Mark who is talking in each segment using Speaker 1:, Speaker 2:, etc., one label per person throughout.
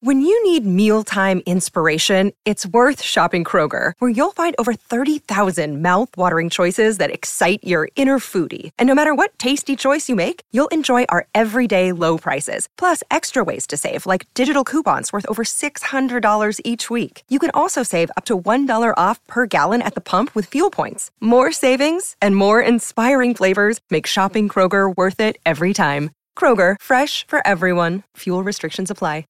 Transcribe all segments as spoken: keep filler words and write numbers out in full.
Speaker 1: When you need mealtime inspiration, it's worth shopping Kroger, where you'll find over thirty thousand mouth-watering choices that excite your inner foodie. And no matter what tasty choice you make, you'll enjoy our everyday low prices, plus extra ways to save, like digital coupons worth over six hundred dollars each week. You can also save up to one dollar off per gallon at the pump with fuel points. More savings and more inspiring flavors make shopping Kroger worth it every time. Kroger, fresh for everyone. Fuel restrictions apply.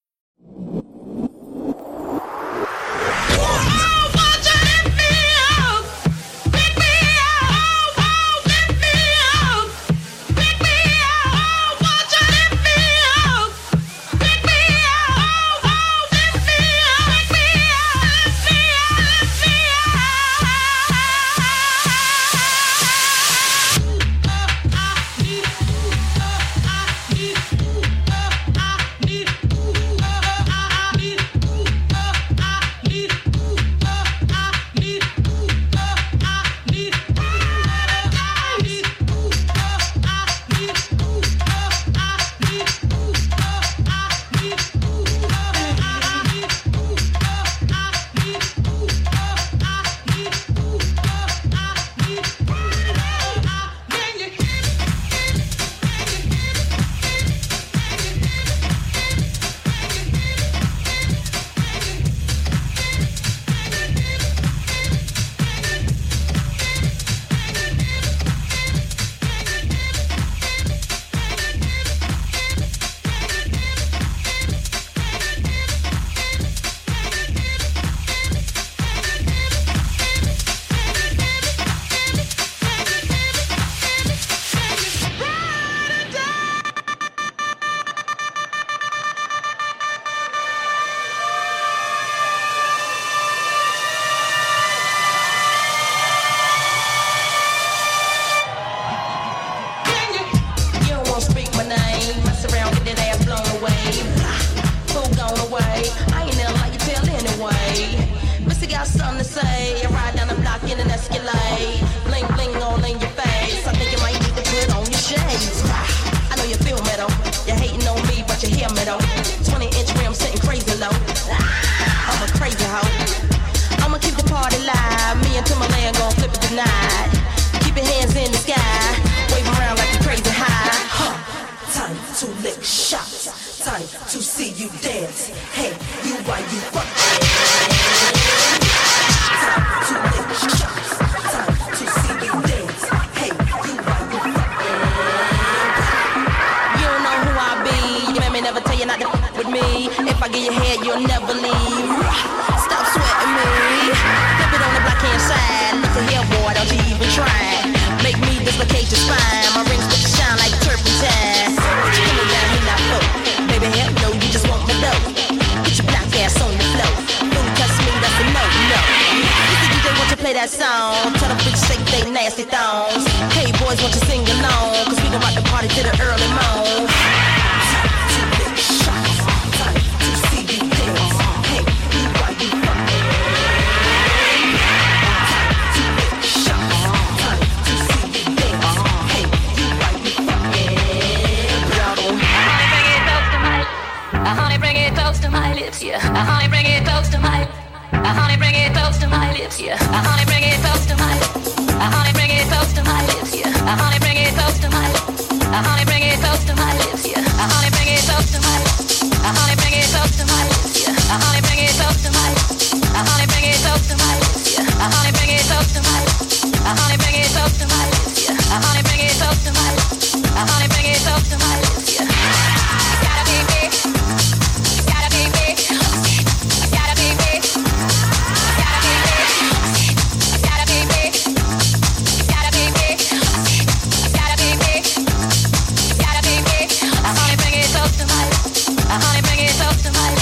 Speaker 2: Honey, bring it close to my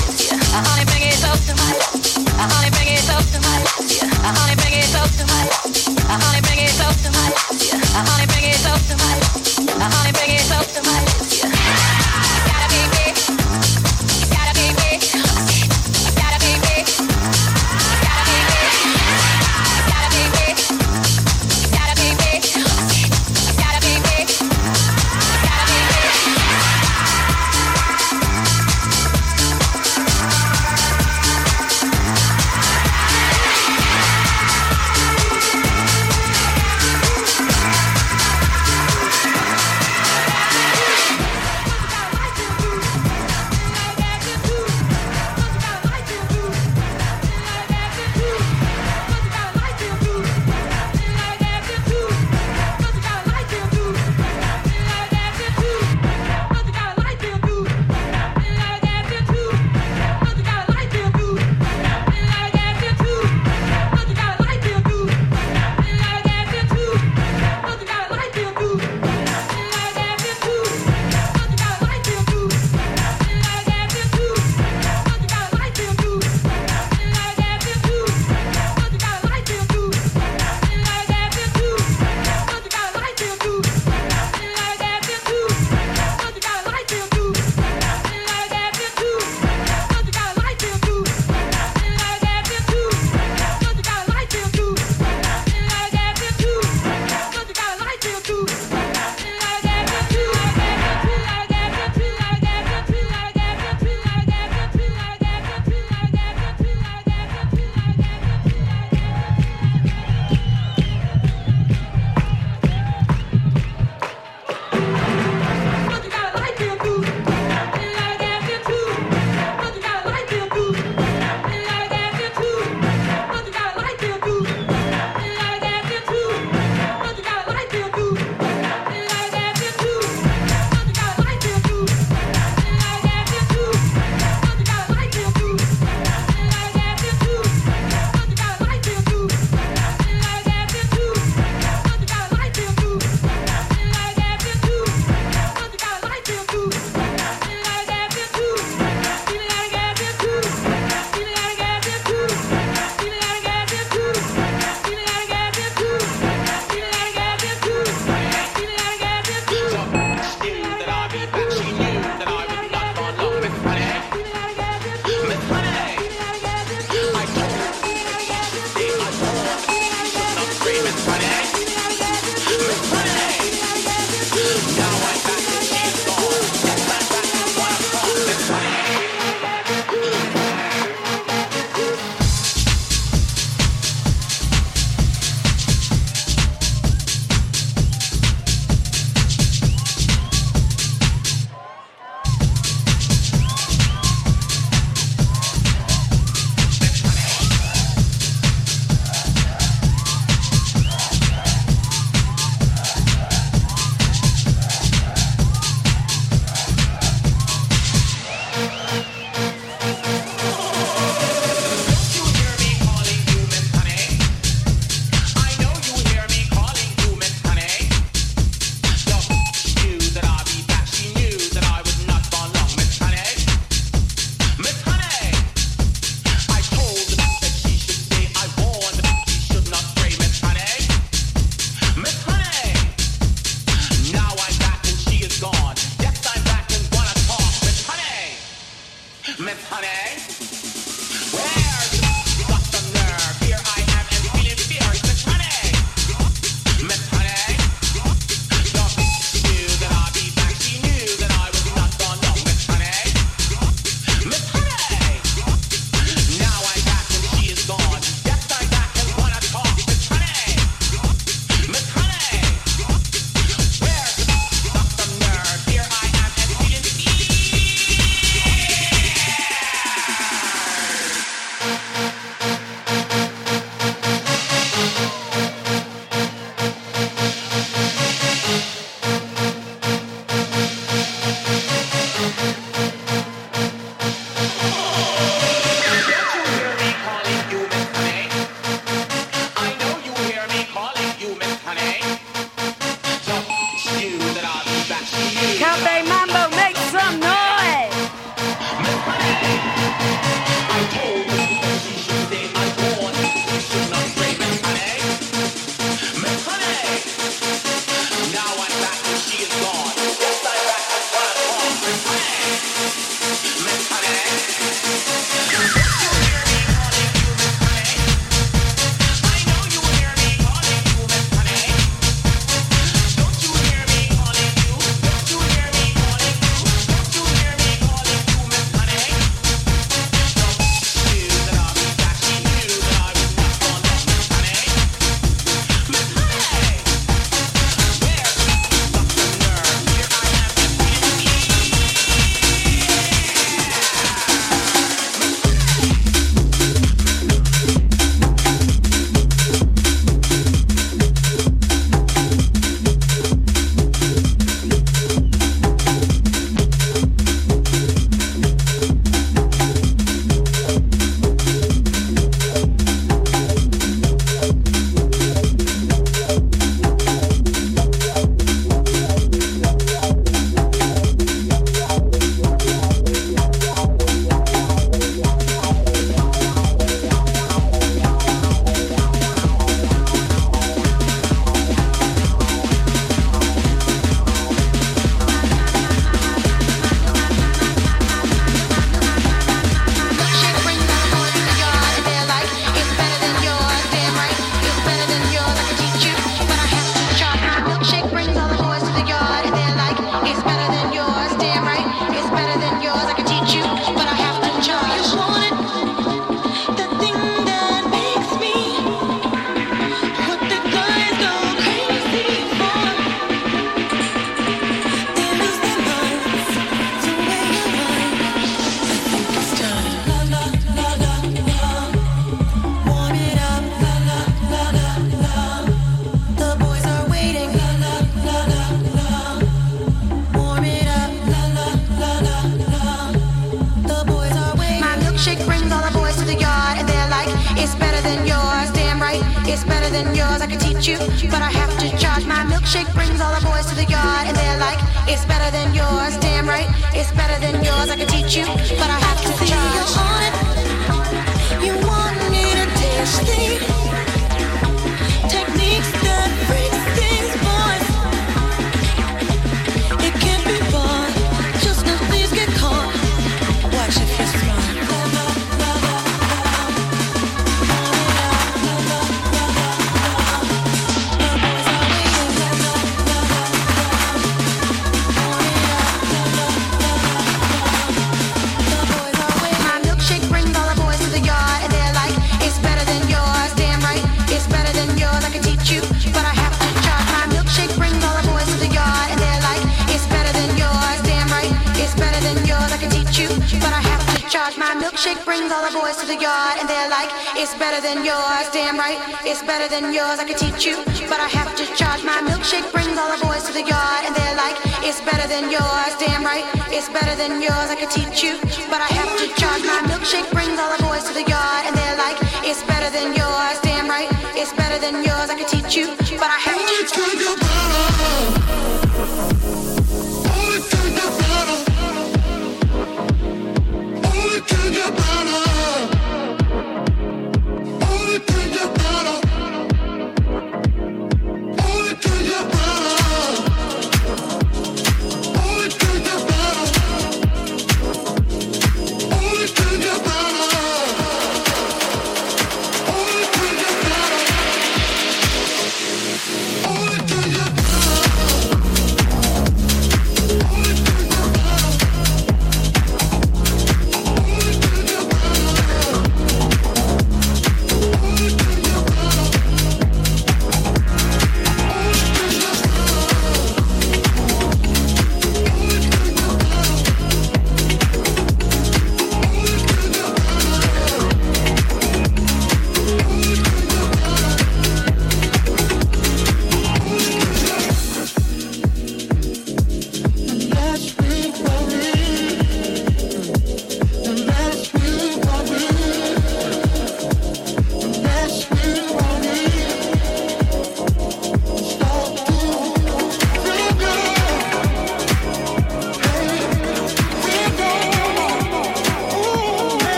Speaker 2: Only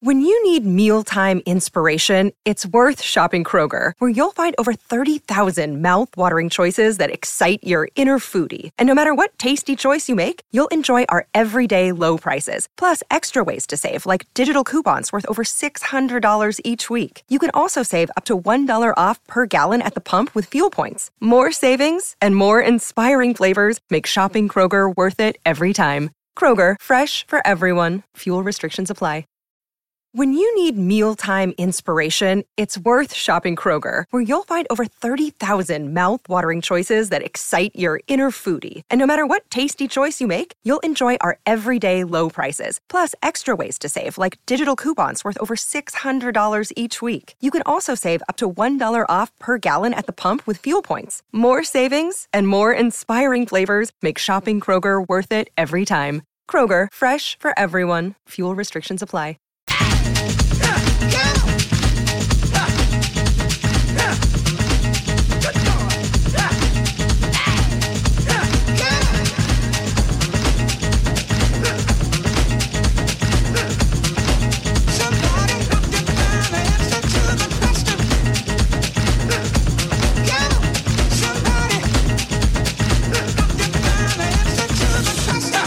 Speaker 1: When you need mealtime inspiration, it's worth shopping Kroger, where you'll find over thirty thousand mouth-watering choices that excite your inner foodie. And no matter what tasty choice you make, you'll enjoy our everyday low prices, plus extra ways to save, like digital coupons worth over six hundred dollars each week. You can also save up to one dollar off per gallon at the pump with fuel points. More savings and more inspiring flavors make shopping Kroger worth it every time. Kroger, fresh for everyone. Fuel restrictions apply. When you need mealtime inspiration, it's worth shopping Kroger, where you'll find over thirty thousand mouth-watering choices that excite your inner foodie. And no matter what tasty choice you make, you'll enjoy our everyday low prices, plus extra ways to save, like digital coupons worth over six hundred dollars each week. You can also save up to one dollar off per gallon at the pump with fuel points. More savings and more inspiring flavors make shopping Kroger worth it every time. Kroger, fresh for everyone. Fuel restrictions apply.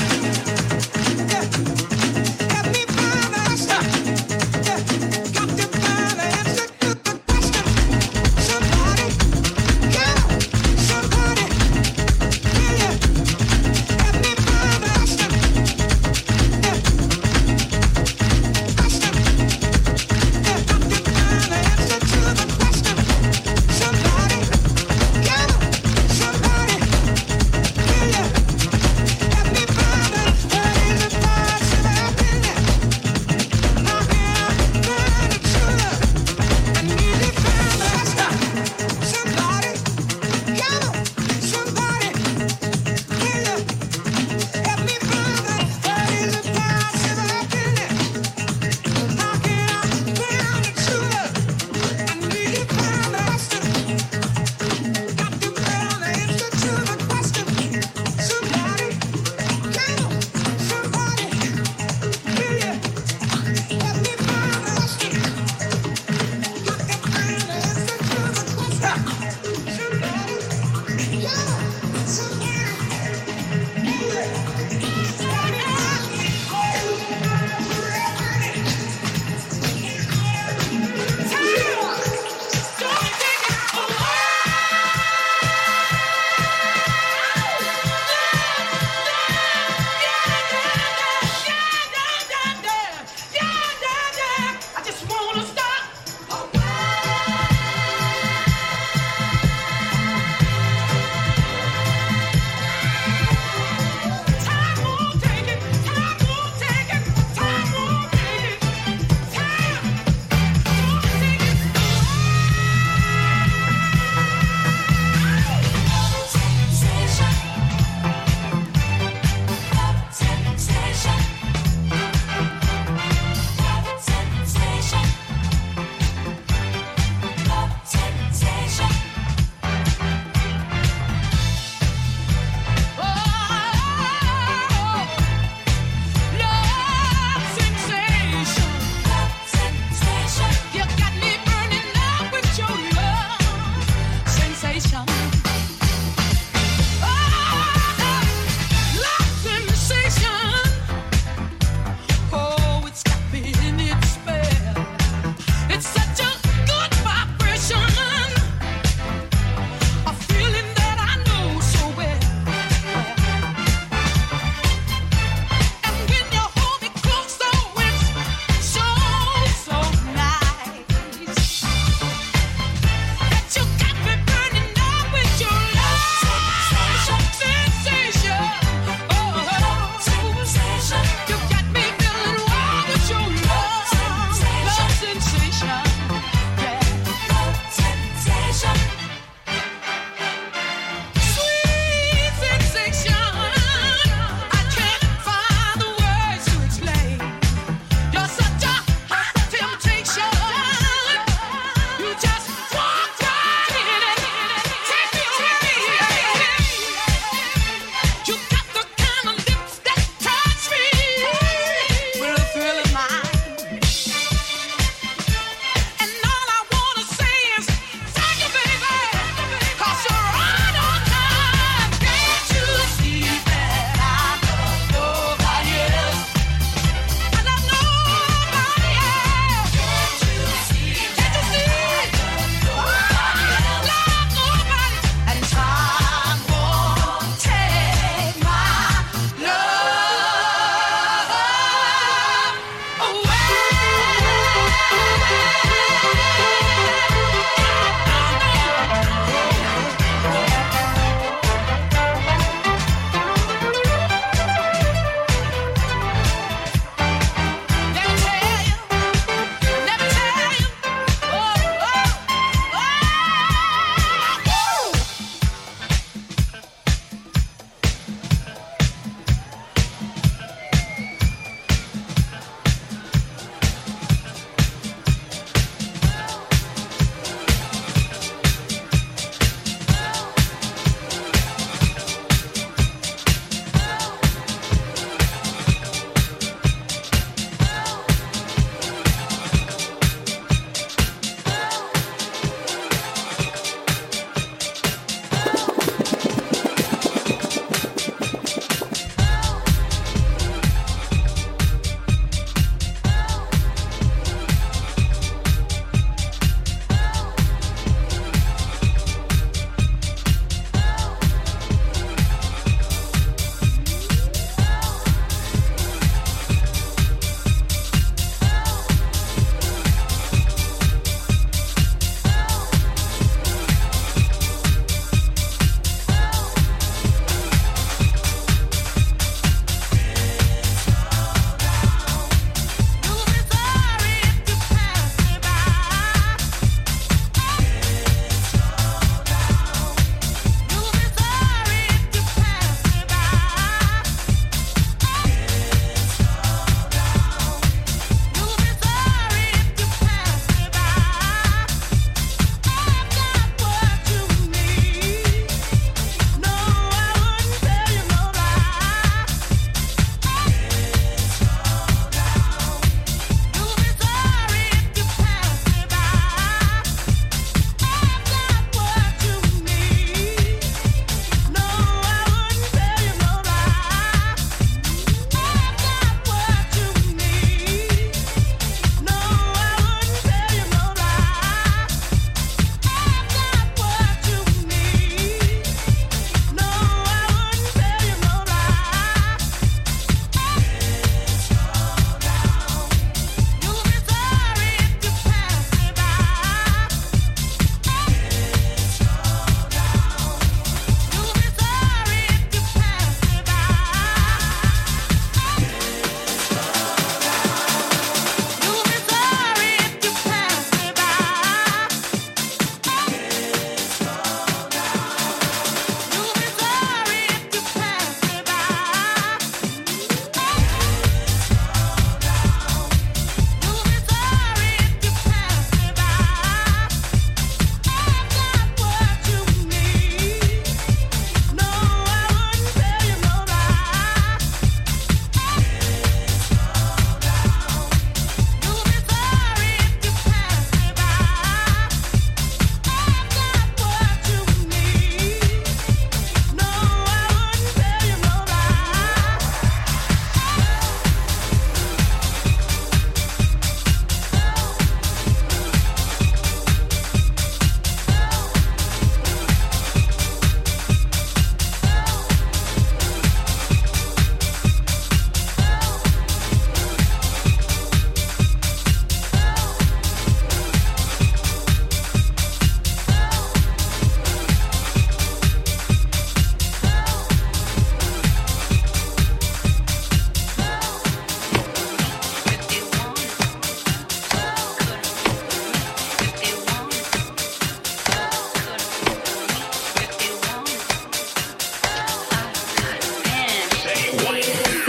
Speaker 2: Got to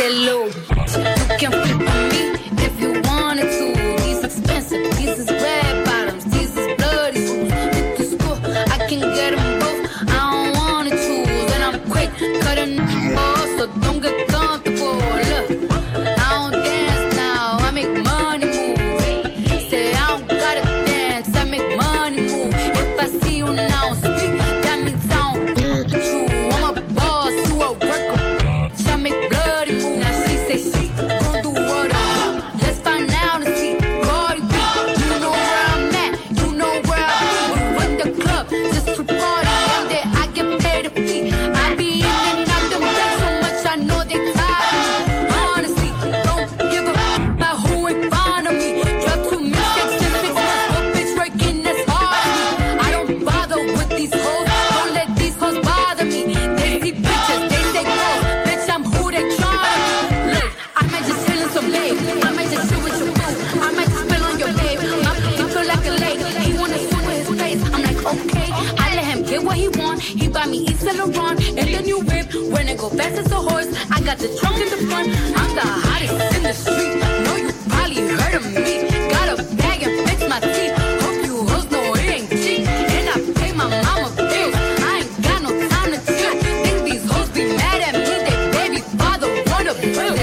Speaker 2: Say, little, you can flip on me if you wanted to. These expensive, these is red bottoms, these is bloody shoes. Hit the school, I can get them both. I don't wanna choose, and I'm quick cutting off, so don't get comfortable. Look, I don't dance now, I make money move. Say I don't gotta dance, I make money move. If I see you now speak, that means I don't true. I'm a boss, you a worker. I make bloody move. Now she say she gon' do what I do. Let's find out and see. Cardi B, you know where I'm at, you know where I be. In the club, just to party, and then I get paid a fee. I be in and out them beds so much, I know they tired of me. Honestly, don't give a f about who ain't fond of me. Drop two mistakes in six months, but bitch working as hard as me. I don't bother with these hoes, don't let these hoes bother me. They see bitches, they say girls, bitch I'm who they tryna be. Look, I might just chill in some lake, I might just chill with your boo, I might just spill on your babe. My he feel like a lake, he wanna swim with his face. I'm like okay, I let him get what he want. He buy me East Saint Laurent and the new whip. When it go fast as a horse, I got the trunk in the front. I'm the hottest in the street. Know you probably heard of me. Got a bag and fix my teeth. Hope you hoes know it ain't cheap. And I pay my mama bills. I ain't got no time to chill. Think these hoes be mad at me. They baby father wanna bill.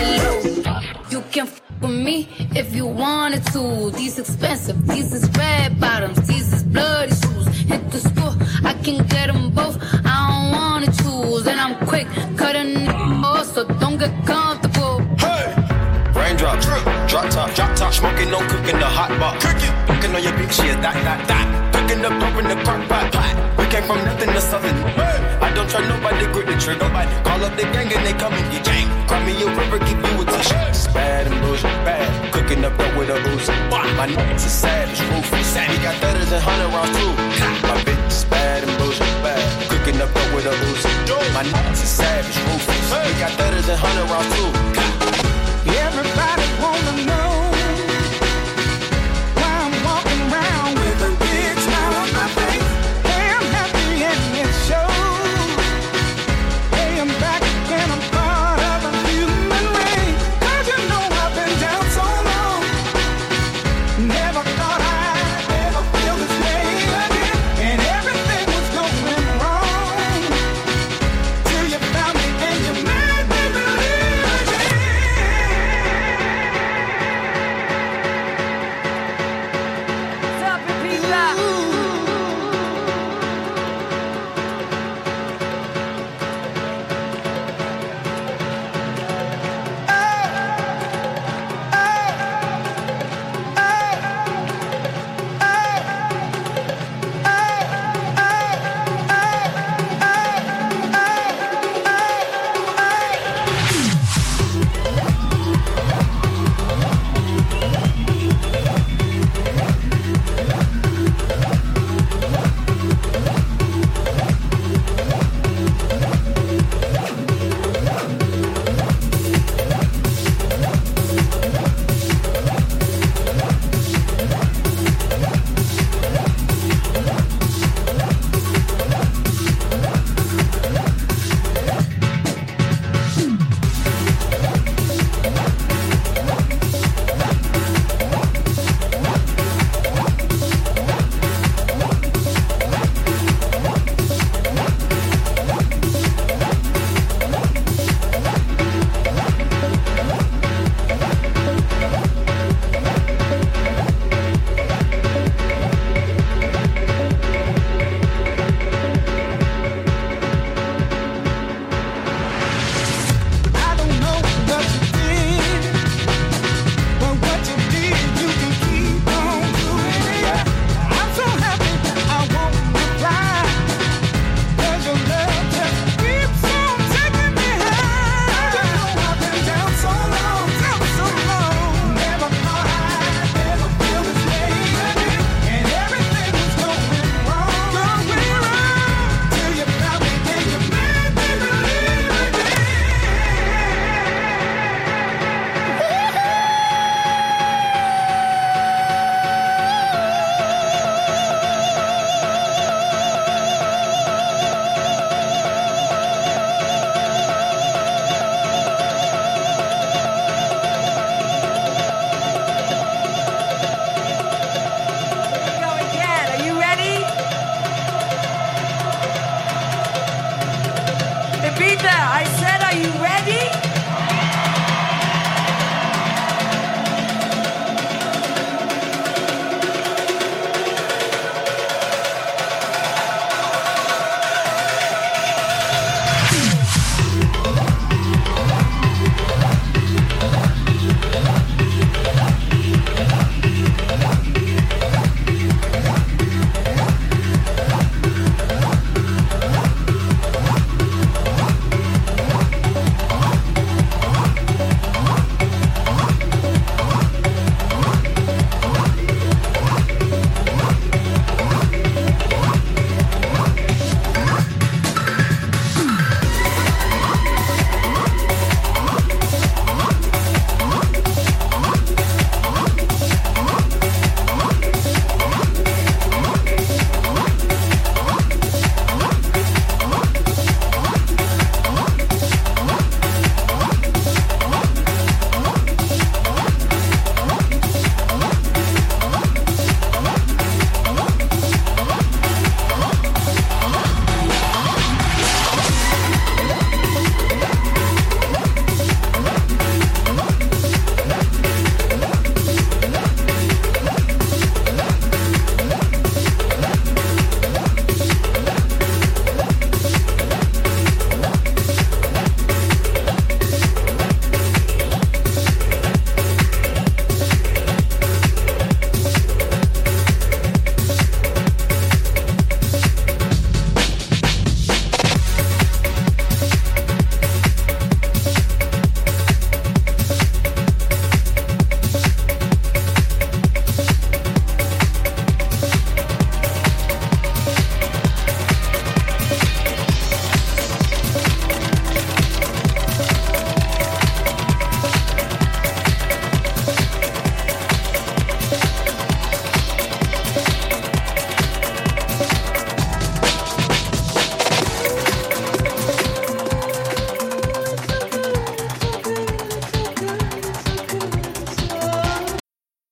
Speaker 2: You can f with me if you wanted to. These expensive, these is red bottoms, these is bloody shoes. Hit the school, I can get them both. I don't wanna choose, and I'm quick cutting off, so don't get comfortable.
Speaker 3: Hey! Raindrop, drip, drop top, drop top, smoking, no cooking, the hot pot. Cooking, cooking on your bitch, yeah, that, that, that. Cooking up, up in the crock pot, pot. We came from nothing to something. Hey! I don't try nobody, grip the trigger. Nobody call up the gang and they come and get jang. Cry me a river, give you a tissue. It's bad and bullshit, bad. Cooking up up with a Uzi. My niggas is savage, ruthless. He got thudders and hundred rounds too. My bitch is bad and bullshit, bad. Cooking up up with a Uzi. My niggas is savage, ruthless. He got thudders and hundred rounds too.
Speaker 4: Everybody wanna know why I'm walking around with a big smile on my face. Hey, I'm happy and it shows. Hey, I'm back and I'm part of a human race. 'Cause you know I've been down so long. Never thought I'd ever feel this way again. And everything was going wrong till you found me and you made me believe again.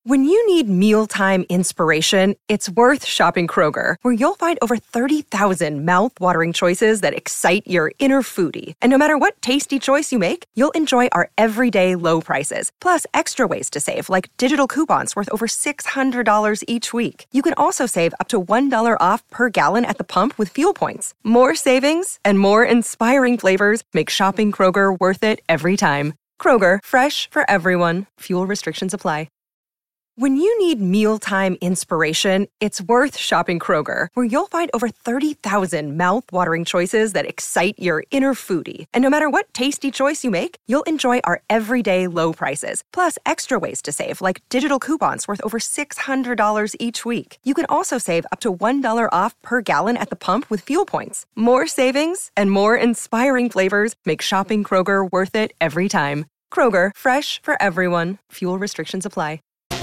Speaker 1: When you need mealtime inspiration, it's worth shopping Kroger, where you'll find over thirty thousand mouth-watering choices that excite your inner foodie. And no matter what tasty choice you make, you'll enjoy our everyday low prices, plus extra ways to save, like digital coupons worth over six hundred dollars each week. You can also save up to one dollar off per gallon at the pump with fuel points. More savings and more inspiring flavors make shopping Kroger worth it every time. Kroger, fresh for everyone. Fuel restrictions apply. When you need mealtime inspiration, it's worth shopping Kroger, where you'll find over thirty thousand mouth-watering choices that excite your inner foodie. And no matter what tasty choice you make, you'll enjoy our everyday low prices, plus extra ways to save, like digital coupons worth over six hundred dollars each week. You can also save up to one dollar off per gallon at the pump with fuel points. More savings and more inspiring flavors make shopping Kroger worth it every time. Kroger, fresh for everyone. Fuel restrictions apply.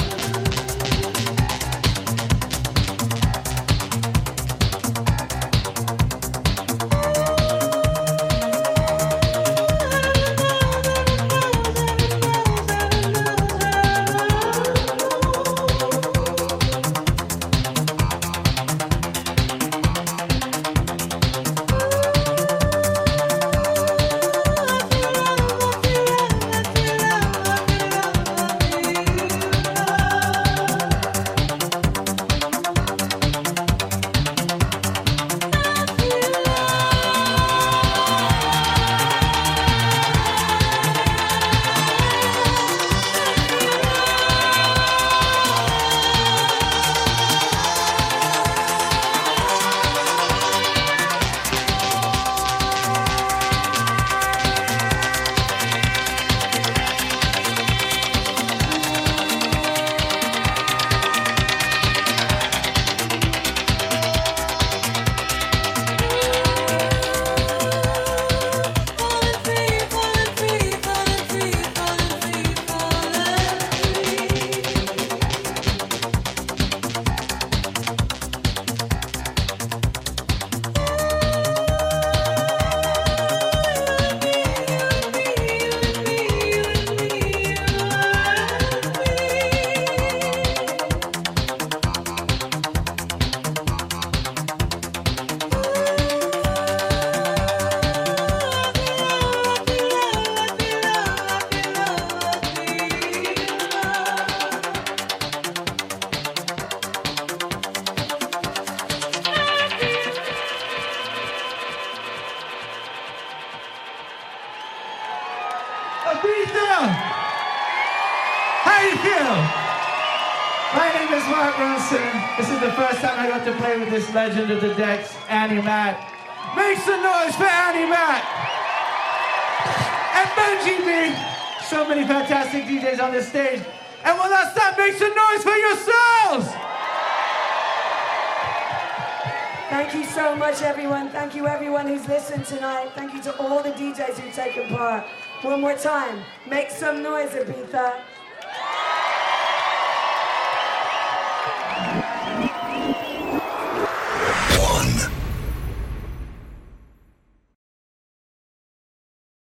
Speaker 5: Ibiza! How you feel? My name is Mark Ronson. This is the first time I got to play with this legend of the decks, Annie Mac. Make some noise for Annie Mac! And Benji B. So many fantastic D Js on this stage. And one last time, make some noise for yourselves!
Speaker 6: Thank you so much, everyone. Thank you, everyone who's listened tonight. Thank you to all the D Js who've taken part. One more time, make some noise, Ibiza.